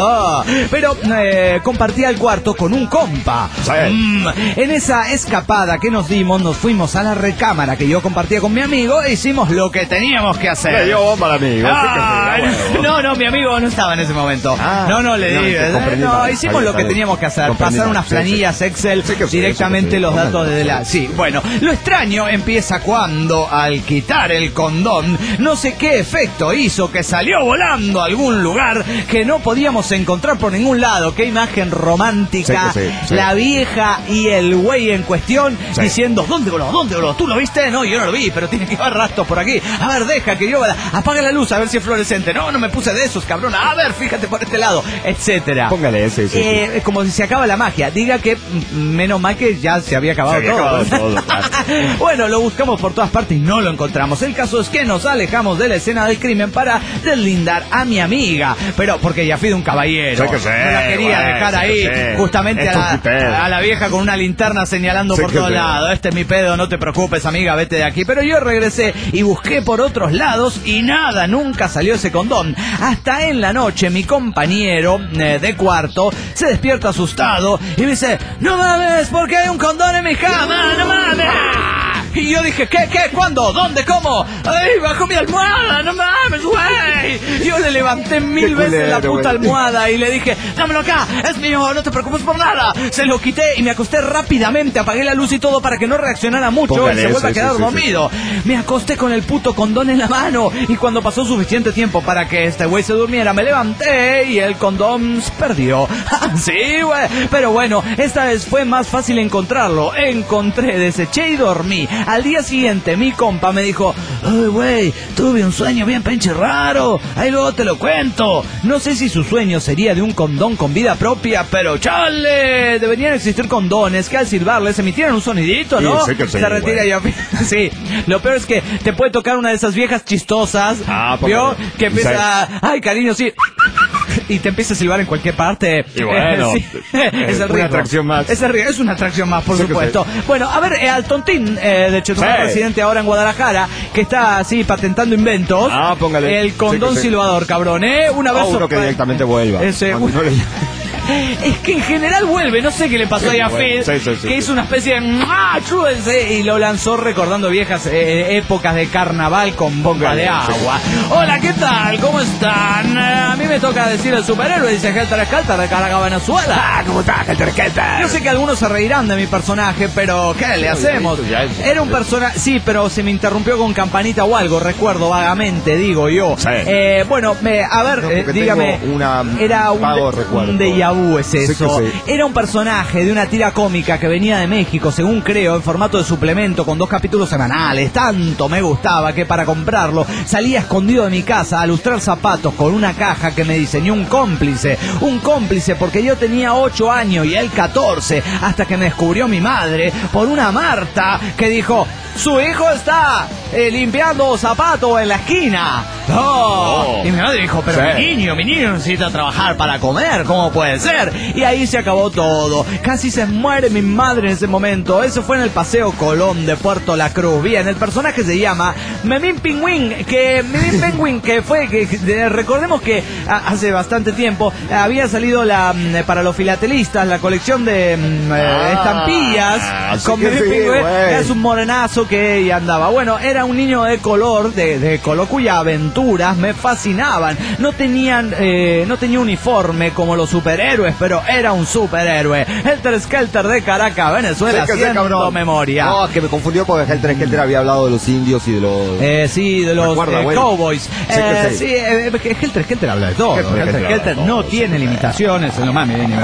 pero eh, compartía el cuarto con un compa. Mm, en esa escapada que nos dimos, nos fuimos a la recámara que yo compartía con mi amigo e hicimos lo que teníamos que hacer. Le dio bomba al amigo. Ah, sí no, no, mi amigo no estaba en ese momento. Ah, no, no, le di. No, no, hicimos ahí, lo que teníamos que hacer. Pasar unas planillas sí, sí. Excel sí, sí, directamente sí, sí, los datos de la... Sí, bueno, lo extraño empieza cuando, al quitar el condón, no sé qué efecto hizo que salió volando a algún lugar que no podíamos encontrar por ningún lado. Qué imagen romántica. Sí, sí, sí. La vieja y el güey en cuestión sí. diciendo, ¿dónde voló? ¿Dónde voló? ¿Tú lo viste? No, yo no lo vi, pero tiene que haber rastros por aquí. A ver, deja que yo... Apaga la luz a ver si es fluorescente. No, no me puse de esos, cabrón. A ver, fíjate por este lado, etcétera. Póngale ese, sí, eh, sí. Como si se acaba la magia. Diga que menos mal que ya se había acabado se había todo. Acabado todo claro. Bueno, lo buscamos por todas partes y no lo encontramos. El caso es que nos alejamos de la escena del crimen para deslindar a mi amiga. Pero porque ya fui de un caballero. Que sé, no la quería güey, dejar ahí justamente a la, a la vieja con una linterna señalando sé por todos lados. Este es mi pedo, no te preocupes, amiga, vete de aquí. Pero yo regresé y busqué por otros lados y nada, nunca salió ese condón. Hasta en la noche mi compañero eh, de cuarto se despierta asustado y me dice, no mames, porque hay un condón en mi cama, no mames. Y yo dije, ¿qué, qué, cuándo, dónde, cómo? Ay, bajo mi almohada, no mames, güey. Yo le levanté mil qué veces culero, la puta wey. almohada y le dije, dámelo acá, es mío, no te preocupes por nada. Se lo quité y me acosté rápidamente, apagué la luz y todo para que no reaccionara mucho Póngale y se vuelva a quedar sí, dormido. Sí, sí. Me acosté con el puto condón en la mano y cuando pasó suficiente tiempo para que este güey se durmiera, me levanté y el condón se perdió. Sí, güey, pero bueno, esta vez fue más fácil encontrarlo. Encontré, deseché y dormí. Al día siguiente mi compa me dijo, ay güey, tuve un sueño bien pinche raro, ahí luego te lo cuento. No sé si su sueño sería de un condón con vida propia, pero chale, deberían existir condones que al silbarles emitieran un sonidito, ¿no? Sí, sí que sí, se retira yo. Sí, lo peor es que te puede tocar una de esas viejas chistosas, ah, ¿vio? Que empieza, ay cariño, sí, y te empieza a silbar en cualquier parte. Y bueno, sí. Es el una atracción más. Es, el, es una atracción más, por sí supuesto. Bueno, a ver, eh, al tontín, eh, de hecho, tu sí. presidente ahora en Guadalajara, que está así patentando inventos. Ah, póngale. El condón sí, sí. silbador, cabrón, ¿eh? Un abrazo. Oh, uno que directamente vuelva. Ese, un... Es que en general vuelve, no sé qué le pasó Sí, ahí a bueno, Fed, sí, sí, sí, que sí. hizo una especie de ¡ah, chúdense! Y lo lanzó recordando viejas eh, épocas de carnaval con bomba de agua. Hola, ¿qué tal? ¿Cómo están? Eh, a mí me toca decir el superhéroe, dice Helter Skelter de Caracas, Venezuela. Ah, ¿cómo estás, Helter Skelter? Yo sé que algunos se reirán de mi personaje, pero ¿qué le hacemos? Era un personaje, sí, pero se me interrumpió con campanita o algo, recuerdo vagamente, digo yo. Sí. Eh, bueno, me, a ver, No, eh, porque dígame, tengo una- era un, vago de- recuerdo. un déjà vu es Sí que eso. sí. Era un personaje de una tira cómica que venía de México, según creo, en formato de suplemento con dos capítulos semanales. Tanto me gustaba que para comprarlo salía escondido de mi casa a lustrar zapatos con una caja que me diseñó un cómplice. Un cómplice porque yo tenía ocho años y él catorce, hasta que me descubrió mi madre por una Marta que dijo: su hijo está eh, limpiando zapatos en la esquina. Oh. Y mi madre dijo: pero Sí. mi niño, mi niño necesita trabajar para comer, ¿cómo puede ser? Y ahí se acabó todo. Casi se muere mi madre en ese momento. Eso fue en el Paseo Colón de Puerto La Cruz. Bien, el personaje se llama Memín Pingüín, que Memín Pingüín, que fue, que, que recordemos que a, hace bastante tiempo eh, había salido la mm, para los filatelistas la colección de mm, eh, Ah, estampillas así con que Memín sí, Pingüín. güey. Es un morenazo que ahí andaba. Bueno, era un niño de color, de, de color cuyas aventuras me fascinaban. No tenían, eh, no tenía uniforme como los superhéroes, pero era un superhéroe. Helter Skelter de Caracas, Venezuela, Sí que sí, haciendo cabrón. memoria. No, que me confundió porque Helter Skelter había hablado de los indios y de los... Eh, sí, de los Recuerda, eh, güey. cowboys. Sí que Eh, sí. sí, eh, eh, Helter Skelter habla de todo. Helter Helter Skelter Skelter habla de no todo, tiene sí. limitaciones en lo más mínimo.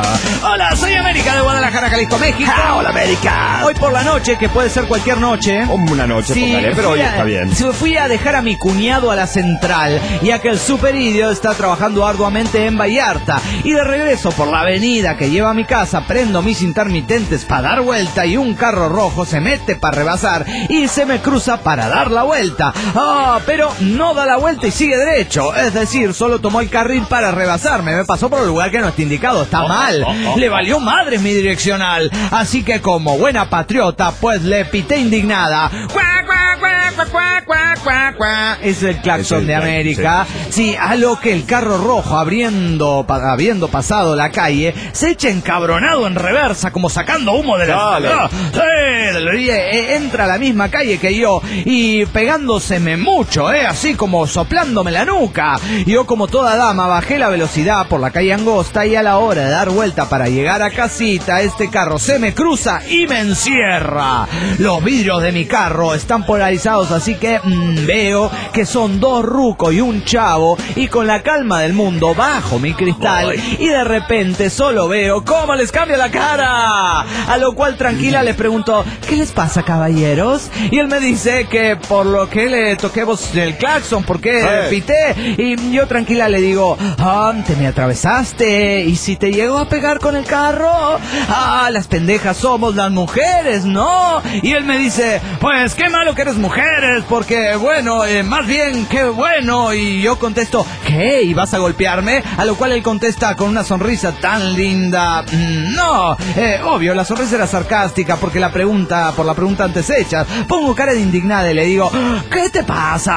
Hola, soy América de Guadalajara, Jalisco, México. Ah, hola, América. Hoy por la noche, que puede ser cualquier noche. Una noche, póngale, pero fui hoy a- está bien. sí, fui a dejar a mi cuñado a la central, ya que el superidio está trabajando arduamente en Vallarta. Y de regreso por la avenida que lleva a mi casa, prendo mis intermitentes para dar vuelta y un carro rojo se mete para rebasar y se me cruza para dar la vuelta. Ah, pero no da la vuelta y sigue derecho. Es decir, solo tomó el carril para rebasarme. Me pasó por el lugar que no está indicado. Está mal. Le valió madre mi direccional. Así que como buena patriota, pues le pité indignada. ¡Cuá, cuá, cuá, cuá, cuá, cuá, cuá, cuá! Es el claxon Es el de claxon, América. Sí, a lo que el carro rojo, abriendo, pa- habiendo pasado la calle, se echa encabronado en reversa, como sacando humo de la... Dale. Ah, sí, y, eh, entra a la misma calle que yo y pegándoseme mucho, eh, así como soplándome la nuca. Yo, como toda dama, bajé la velocidad por la calle angosta y a la hora de dar vuelta para llegar a casita, este carro se me cruza y me encierra. Los vidrios de mi carro están polarizados, así que mm, veo que son dos rucos y un chavo, y con la calma del mundo bajo mi cristal y de repente solo veo cómo les cambia la cara. A lo cual tranquila les pregunto: ¿qué les pasa, caballeros? Y él me dice que por lo que le toqué vos el claxon, porque Eh. pité. Y yo tranquila le digo: ah, te me atravesaste, y si te llegó a pegar con el carro, ah, las pendejas somos las mujeres, ¿no? Y él me dice: pues qué malo que eres mujeres, porque bueno, eh, más bien qué bueno. Y yo contesto: ¿qué? ¿Y vas a golpearme? A lo cual él contesta con una sonrisa tan linda: "Mm, no, eh, obvio, la sonrisa era sarcástica porque la pregunta, por la pregunta antes hecha. Pongo cara de indignada y le digo: ¿qué te pasa?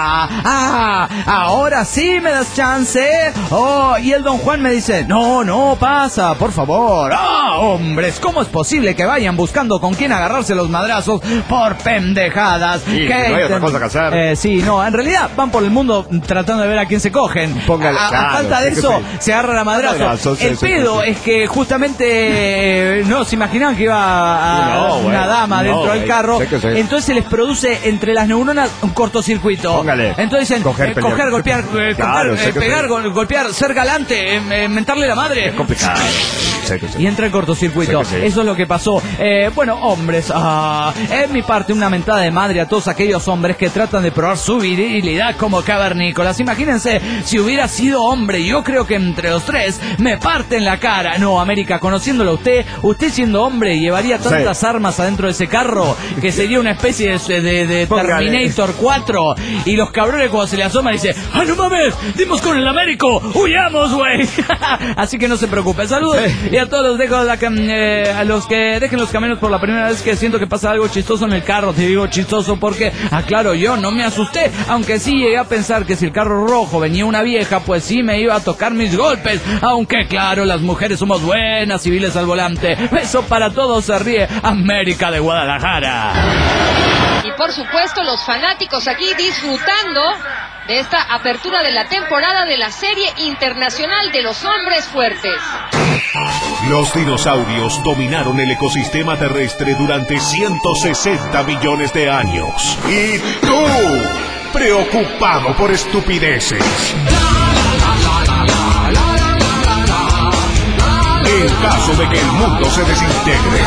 Ah, ahora sí me das chance. Oh, y el don Juan me dice: no, no, pasa, por favor. Ah, hombres, ¿cómo es posible que vayan buscando con quién agarrarse los madrazos por pendejadas? Sí, ¿Qué no hay otra intent- cosa que hacer. Eh, sí, no, en realidad van por el mundo tratando de ver a quién se cogen. Póngale, a, a claro, falta de sí que eso, sí. se agarran a madrazos. Madrazos, sí, El sí, pedo sí, sí. es que justamente eh, no se imaginaban que iba a, No, güey, una dama no, dentro del güey, carro. sé que sí. Entonces se les produce entre las neuronas un cortocircuito. Póngale. Entonces dicen: Coger, eh, pelear. coger, golpear, eh, Claro, coger, sé eh, que pegar, sí. gol- golpear, ser galante, eh, eh, mentarle la madre. Es complicado. Sé que sí. Y entra el cortocircuito. Sé que sí. Eso es lo que pasó. Eh, bueno, hombres, ah, es mi parte una mentada de madre a todos aquellos hombres que tratan de probar su virilidad como cavernícolas. Imagínense si hubiera sido hombre. Yo creo que entre los tres me parten la cara. No, América, conociéndolo a usted, usted siendo hombre llevaría tantas Sí. armas adentro de ese carro que sería una especie de, de, de Póngale. Terminator cuatro. Y los cabrones cuando se le asoman dicen: ¡ah, no mames! ¡Dimos con el Américo! ¡Huyamos, güey! Así que no se preocupe. Saludos. Y a todos los dejo la cam- eh, a los que dejen los caminos por la primera vez que siento que pasa algo chistoso en el carro. Te digo chistoso porque aclaro claro, yo no me asusté, aunque sí llegué a pensar que si el carro rojo venía una vieja, pues sí me iba a tocar mis golpes, aunque claro, las mujeres somos buenas, civiles al volante. Eso para todos, se ríe América de Guadalajara. Y por supuesto los fanáticos aquí disfrutando de esta apertura de la temporada de la Serie Internacional de los Hombres Fuertes. Los dinosaurios dominaron el ecosistema terrestre durante ciento sesenta millones de años. Y tú, preocupado por estupideces. En caso de que el mundo se desintegre.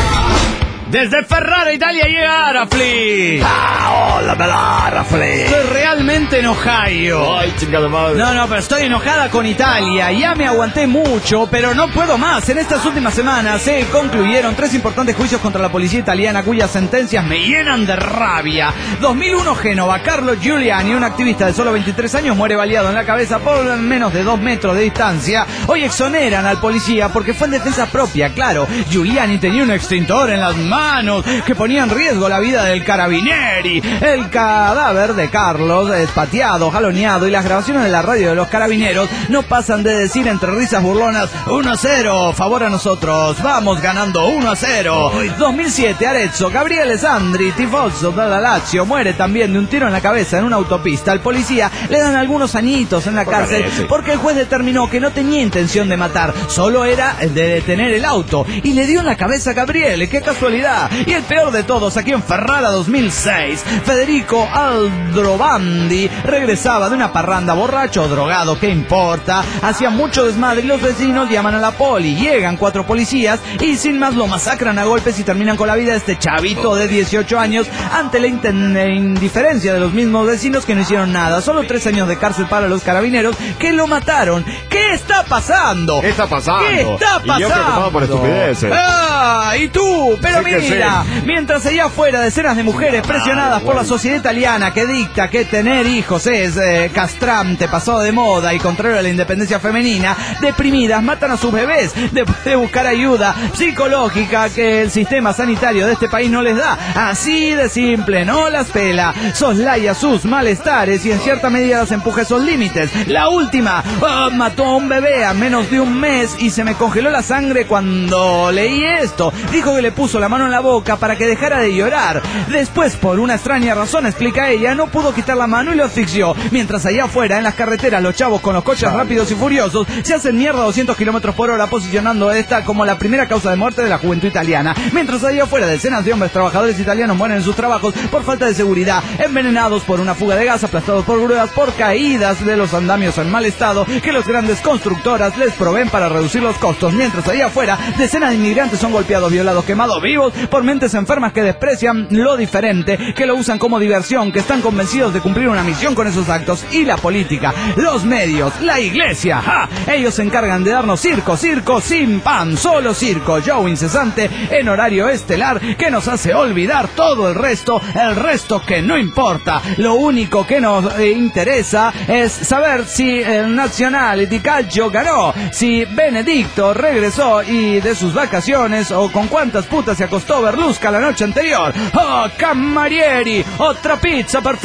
Desde Ferrara, Italia, llega Arafli. Ah, hola, Arafli. Estoy realmente enojado. Ay, chingada madre. No, no, pero estoy enojada con Italia. Ya me aguanté mucho, pero no puedo más. En estas últimas semanas se concluyeron tres importantes juicios contra la policía italiana, cuyas sentencias me llenan de rabia. dos mil uno, Génova. Carlo Giuliani, un activista de solo veintitrés años, muere baleado en la cabeza por menos de dos metros de distancia. Hoy exoneran al policía porque fue en defensa propia. Claro, Giuliani tenía un extintor en las manos que ponía en riesgo la vida del carabinieri. El cadáver de Carlos es pateado, jaloneado, y las grabaciones de la radio de los carabineros no pasan de decir entre risas burlonas: uno a cero, favor a nosotros, vamos ganando uno a cero. dos mil siete, Arezzo. Gabriele Sandri, tifoso de la Lazio, muere también de un tiro en la cabeza en una autopista. Al policía le dan algunos añitos en la cárcel porque el juez determinó que no tenía intención de matar, solo era de detener el auto, y le dio en la cabeza a Gabriele. ¡Qué casualidad! Y el peor de todos, aquí en Ferrara dos mil seis, Federico Aldrovandi regresaba de una parranda, borracho o drogado, ¿qué importa? Hacía mucho desmadre y los vecinos llaman a la poli. Llegan cuatro policías y sin más lo masacran a golpes y terminan con la vida de este chavito de dieciocho años ante la indiferencia de los mismos vecinos, que no hicieron nada. Solo tres años de cárcel para los carabineros que lo mataron. ¿Qué está pasando? ¿Qué está pasando? ¿Qué está pasando? Y yo preocupado por estupideces. Ah, y tú, pero Sí que mira, sí. mientras allá afuera decenas de mujeres presionadas por la sociedad italiana, que dicta que tener hijos es eh, castrante, pasado de moda y contrario a la independencia femenina, deprimidas matan a sus bebés después de buscar ayuda psicológica que el sistema sanitario de este país no les da. Así de simple, no las pela, soslaya sus malestares y en cierta medida las empuja a esos límites. La última, oh, mató a un bebé a menos de un mes y se me congeló la sangre cuando leí esto. Dijo que le puso la mano en la boca para que dejara de llorar. Después, por una extraña razón, explica ella, no pudo quitar la mano y lo asfixió. Mientras allá afuera, en las carreteras, los chavos con los coches rápidos y furiosos se hacen mierda a doscientos kilómetros por hora, posicionando esta como la primera causa de muerte de la juventud italiana. Mientras allá afuera, decenas de hombres trabajadores italianos mueren en sus trabajos por falta de seguridad, envenenados por una fuga de gas, aplastados por grúas, por caídas de los andamios en mal estado que los grandes constructoras les proveen para reducir los costos. Mientras allá afuera, decenas de inmigrantes son golpeados, violados, quemados vivos por mentes enfermas que desprecian lo diferente, que lo usan como diversión, que están convencidos de cumplir una misión con esos actos. Y la política, los medios, la iglesia, ¡ja! Ellos se encargan de darnos circo, circo sin pan, solo circo, show incesante en horario estelar que nos hace olvidar todo el resto, el resto que no importa. Lo único que nos eh, interesa es saber si el Nazionale di Calcio ganó, si Benedicto regresó y de sus vacaciones, o con cuántas putas se acostó Berlusca la noche anterior. ¡Oh, camarieri! ¡Otra pizza, por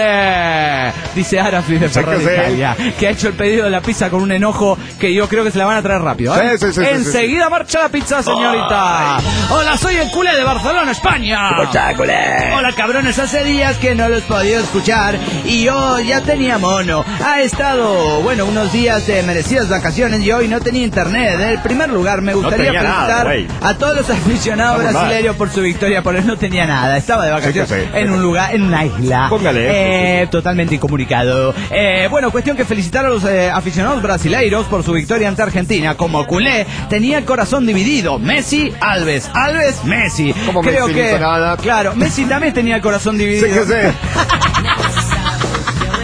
favore! Dice Arafli de Ferrara, que sí. Italia, que ha hecho el pedido de la pizza con un enojo que yo creo que se la van a traer rápido, ¿eh? Sí, sí, sí, Enseguida sí, sí. marcha la pizza, señorita. Ay. Hola, soy el culé de Barcelona, España. Hola, cabrones, hace días que no los podía escuchar y yo ya tenía mono. Ha estado, bueno, unos días de merecidas vacaciones y hoy no tenía internet. En primer lugar, me gustaría no felicitar nada, a todos los aficionados Vamos brasileños por su victoria, porque no tenía nada. Estaba de vacaciones Sí que sí, en sí un que lugar, en una isla. Póngale. Eh, totalmente incomunicado. Eh, bueno, cuestión que felicitar a los eh, aficionados brasileiros por su victoria ante Argentina. Como culé, tenía el corazón dividido. Messi, Alves, Alves, Messi. Como Creo Messi que, no hizo nada. claro, Messi también tenía el corazón dividido. Sí que sí.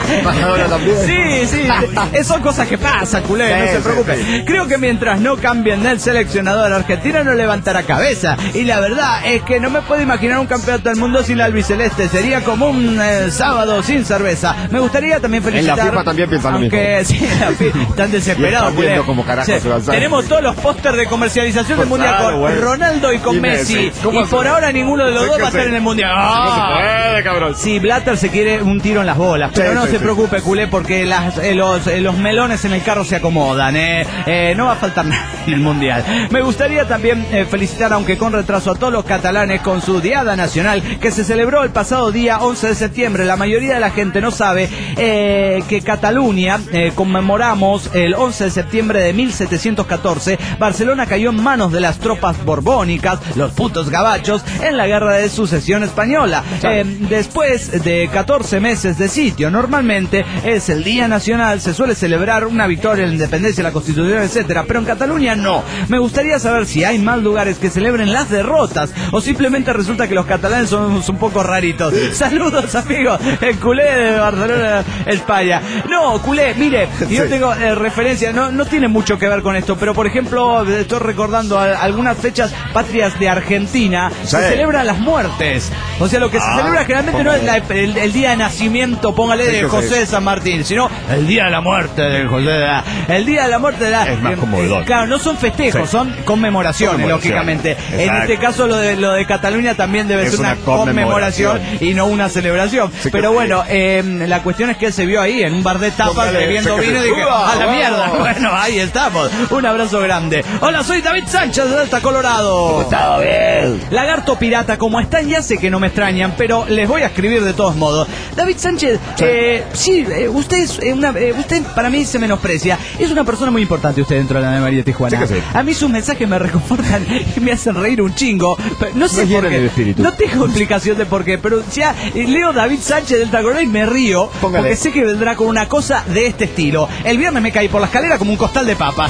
Maradona también. Sí, sí, son cosas que pasan, culé, Sí, no se sí, preocupe. sí. Creo que mientras no cambien del seleccionador, Argentina no levantará cabeza. Y la verdad es que no me puedo imaginar un campeonato del mundo sin la albiceleste. Sería como un eh, sábado sin cerveza. Me gustaría también felicitar. En la FIFA también piensan lo aunque, mismo. sí, la FIFA, están desesperados. Y están viendo culé. cómo carajo Sí, se va a hacer. tenemos todos los pósters de comercialización del Pues mundial claro, con güey. Ronaldo y con Y Messi. Messi. Y ¿Cómo por se- ahora ninguno de los Sí dos que va a estar sí. en el mundial. No se ¡Ah! puede, cabrón. Sí, Blatter se quiere un tiro en las bolas, pero Sí, no sí, se sí. preocupe, culé, porque las, eh, los, eh, los melones en el carro se acomodan, eh. Eh, no va a faltar nada en el Mundial. Me gustaría también eh, felicitar, aunque con retraso, a todos los catalanes con su Diada Nacional, que se celebró el pasado día once de septiembre. La mayoría de la gente no sabe eh, que Cataluña, eh, conmemoramos el once de septiembre de mil setecientos catorce, Barcelona cayó en manos de las tropas borbónicas, los putos gabachos, en la guerra de sucesión española. Eh, después de catorce meses de sitio, normalmente es el Día Nacional, se suele celebrar una victoria en la independencia, la Constitución, etcétera, pero en Cataluña no. Me gustaría saber si hay más lugares que celebren las derrotas o simplemente resulta que los catalanes son un poco raritos. Saludos, amigos, el culé de Barcelona, España. No, culé, mire, yo Sí. tengo eh, referencia, no, no tiene mucho que ver con esto, pero por ejemplo, estoy recordando a- algunas fechas patrias de Argentina, Sí. se celebran las muertes. O sea, lo que se Ah, celebra generalmente no es la- el, el día de nacimiento, póngale, Sí, de que José de San Martín, sino el día de la muerte de José de la- el día de la muerte de la... Es más eh, comodón. Claro, no son festejos, Sí. son conmemoraciones, Conmemoraciones, lógicamente. En exacto. este caso lo de lo de Cataluña también debe Es ser una, una conmemoración, conmemoración. y no una celebración. Sí que Pero sí. bueno, eh, la cuestión es que él se vio ahí en un bar de tapas Póngale, bebiendo sí que vino y sí. dije, ¡Uah, a la vamos! mierda. Bueno, ahí estamos. Un abrazo grande. Hola, soy David Sánchez de Delta, Colorado. Todo bien. Lagarto Pirata, como están, ya sé que no me extrañan, pero les voy a escribir de todos modos. David Sánchez, eh, sí, eh, usted es eh, una, eh, usted para mí se menosprecia. Es una persona muy importante usted dentro de la Ave María Tijuana. Sí que sí. A mí sus mensajes me reconfortan y me hacen reír un chingo. Pero no sé Me por llenan qué. el espíritu. No tengo explicación de por qué, pero ya eh, leo David Sánchez del Colorado y me río. Póngale. Porque sé que vendrá con una cosa de este estilo. El viernes me caí por la escalera como un costal de papas.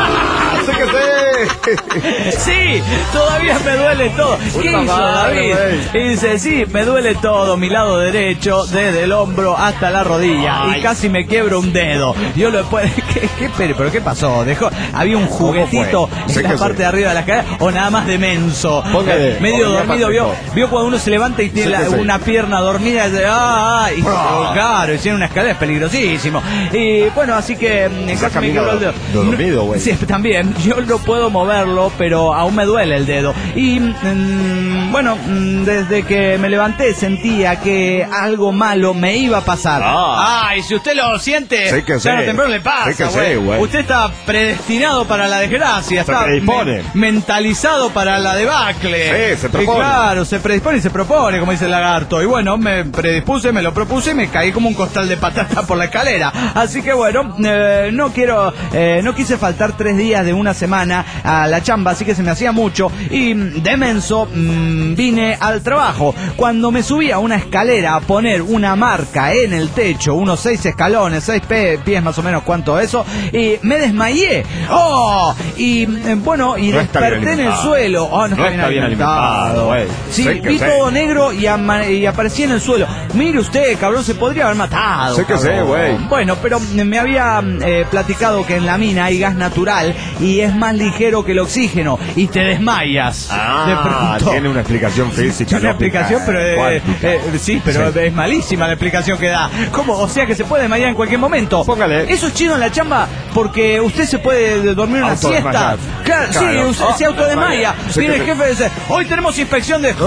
¡Sí que sí! Sí, todavía me duele todo. ¿Qué Puta hizo madre, David? Y dice, sí, me duele todo, mi lado derecho, desde el hombro hasta la rodilla. Ay. Y casi me quiebro un dedo. Yo lo puedo... ¿Qué, qué, pero, pero qué pasó? Dejó, había un juguetito fue? Sí en la que parte sí. de arriba de la escalera, o nada más de menso. Póngale, Eh, Medio póngale, dormido, vio, Patricio. vio cuando uno se levanta y tiene Sí que la- sí. una pierna dormida y dice, ah, ah, y, Ah. claro, y tiene una escalera, es peligrosísimo. Y bueno, así que mm, Esa casi me camina quebró el dedo. do- dormido, güey. Sí, también, yo no puedo moverlo, pero aún me duele el dedo. Y mm, bueno, mm, desde que me levanté sentía que algo malo me iba a pasar. Ah. Ay, si usted lo siente, Sí que ya no sí. temprano le pasa, Sí que sí, güey. güey. Usted está predestinado para la desgracia, Se está predispone. me- mentalizado para la debacle. Sí, se Y propone. claro, se predispone y se propone, como dice el lagarto. Y bueno, me predispuse, me lo propuse y me caí como un costal de patata por la escalera. Así que bueno, eh, no quiero, eh, no quise faltar tres días de una semana a la chamba, así que se me hacía mucho. Y mm, de menso mm, vine al trabajo. Cuando me subí a una escalera a poner una marca en el techo, unos seis escalones, seis pe- pies más o menos, cuánto eso, y me desmayé. ¡Oh! Y eh, bueno, y No está bien desperté en el alimentado. suelo. Oh, no, No está bien alimentado, güey. Sí, Sí que vi sí. todo negro y, ama- y aparecí en el suelo. Mire usted, cabrón, se podría haber matado. Sí que cabrón. sí, güey. Bueno, pero me había eh, platicado que en la mina hay gas natural y es más ligero que el oxígeno y te desmayas. de Ah, pronto. tiene una explicación física. Tiene una lógica, explicación, pero eh, cuántica. eh, sí, pero Sí. es malísima la explicación que da. ¿Cómo? O sea que se puede desmayar en cualquier momento. Póngale. Eso es chido en la chamba porque usted se puede dormir una siesta. Autodesmayar. Claro, Claro. sí, usted se autodesmaya. Sí Viene que el sí. jefe y dice, hoy tenemos inspección de...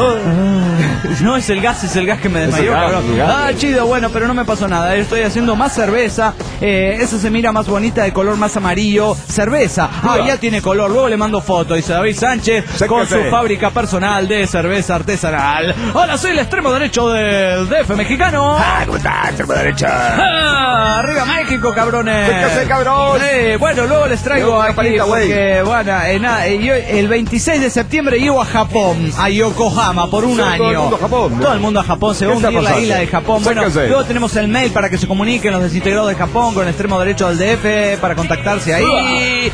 No es el gas, es el gas que me desmayó, gas, cabrón. el gas. Ah, chido, bueno, pero no me pasó nada. Estoy haciendo más cerveza. Eh, esa se mira más bonita, de color más amarillo. Cerveza. Ah, ya tiene color. Luego le mando foto. Dice David Sánchez Sí con que su sí. fábrica personal de cerveza artesanal. Hola, soy el extremo derecho del D F mexicano. Ah, ¿cómo estás, extremo derecha? Ah, arriba México, cabrones. Sí que sí, cabrón. Sí, bueno, luego les traigo Luego una aquí palita, güey. porque, bueno, eh, nada, eh, yo el veintiséis de septiembre llego a Japón, a Yokohama, por un Sí, año. todo el mundo a Japón. Todo el mundo a Japón, se va a ¿Qué está hundir la pasando? isla de Japón. Sí Bueno, que sí. luego tenemos el mail para que se comuniquen los desintegrados de Japón con el extremo derecho del D F para contactarse ahí y armar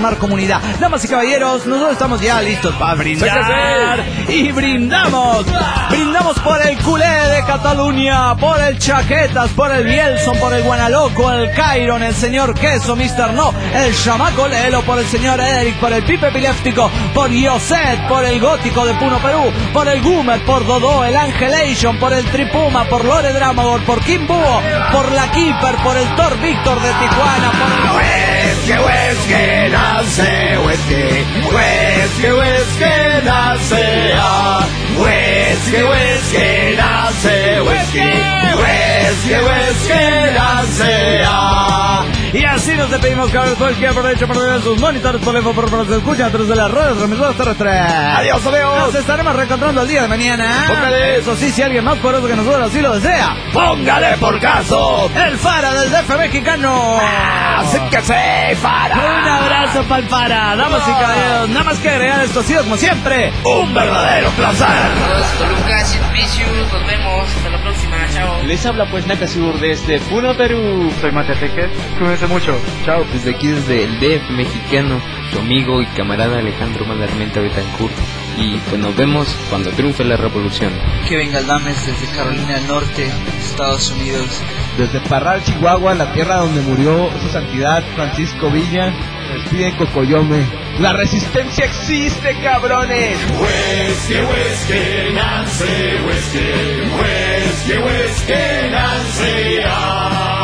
armar comunidad. Damas y caballeros, nosotros estamos ya listos para brindar. Y brindamos. Brindamos por el culé de Cataluña, por el Chaquetas, por el Bielson, por el Guanaloco, el Cairon, el señor Queso, mister No, el Chamaco Lelo, por el señor Eric, por el Pipe Epiléptico, por Yoset, por el Gótico de Puno Perú, por el Gumet, por Dodó, el Angelation, por el Tripuma, por Lore Dramagor, por Kim Búho, por la Keeper, por el Thor Víctor de Tijuana, por el Whisky, whisky, nace whisky, whisky, whisky, nace ah. Whisky, whisky, nace whisky, whisky, whisky, nace ah. Y así nos despedimos, cabrón, todo el que aprovecha para ver sus monitores, por ejemplo, por por se escucha a través de las redes transmisoras terrestres. Adiós, amigos. Nos estaremos reencontrando el día de mañana. Póngale. Eso sí, si alguien más poderoso que nosotros así lo desea, Póngale por caso. el Fara del D F mexicano. Así que se para. Un abrazo para el Fara, damas y caballeros. Nada más que agregar, esto ha sido como siempre Un verdadero placer. Toluca, Sitpiciu, nos vemos, hasta la próxima, chao. Les habla pues Nakasur desde Puno, Perú. Soy Mateteque, cuídense mucho, chao. Desde aquí, desde el D F mexicano, su amigo y camarada Alejandro Madarmenta Betancourt. Y pues nos vemos cuando triunfe la revolución. Kevin Galdames desde Carolina del Norte, Estados Unidos. Desde Parral, Chihuahua, la tierra donde murió su santidad Francisco Villa, despide Cocoyome. ¡La resistencia existe, cabrones! Whisky, whisky, Nancy, whisky, whisky, whisky, Nancy, ah.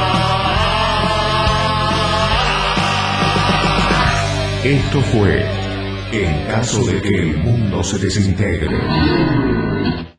Esto fue En caso de que el mundo se desintegre.